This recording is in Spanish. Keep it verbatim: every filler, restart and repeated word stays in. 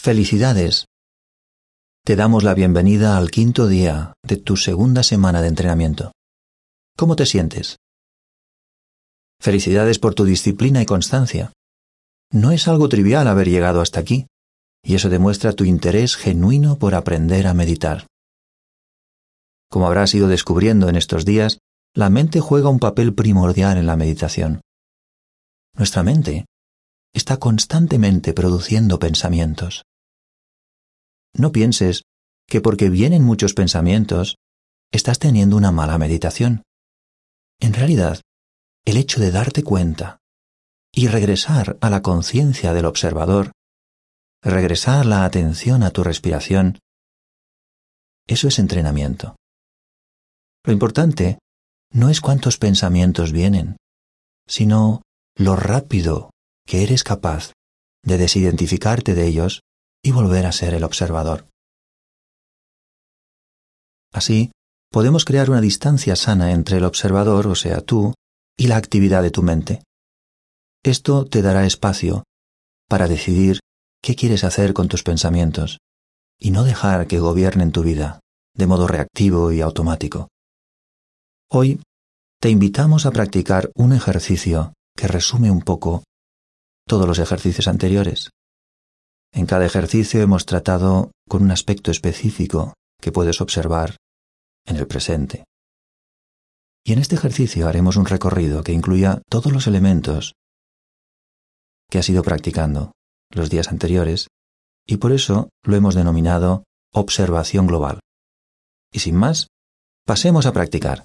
Felicidades. Te damos la bienvenida al quinto día de tu segunda semana de entrenamiento. ¿Cómo te sientes? Felicidades por tu disciplina y constancia. No es algo trivial haber llegado hasta aquí, y eso demuestra tu interés genuino por aprender a meditar. Como habrás ido descubriendo en estos días, la mente juega un papel primordial en la meditación. Nuestra mente está constantemente produciendo pensamientos. No pienses que porque vienen muchos pensamientos, estás teniendo una mala meditación. En realidad, el hecho de darte cuenta y regresar a la conciencia del observador, regresar la atención a tu respiración, eso es entrenamiento. Lo importante no es cuántos pensamientos vienen, sino lo rápido que eres capaz de desidentificarte de ellos y volver a ser el observador. Así, podemos crear una distancia sana entre el observador, o sea, tú, y la actividad de tu mente. Esto te dará espacio para decidir qué quieres hacer con tus pensamientos y no dejar que gobiernen tu vida de modo reactivo y automático. Hoy te invitamos a practicar un ejercicio que resume un poco todos los ejercicios anteriores. En cada ejercicio hemos tratado con un aspecto específico que puedes observar en el presente. Y en este ejercicio haremos un recorrido que incluya todos los elementos que has ido practicando los días anteriores, y por eso lo hemos denominado observación global. Y sin más, pasemos a practicar.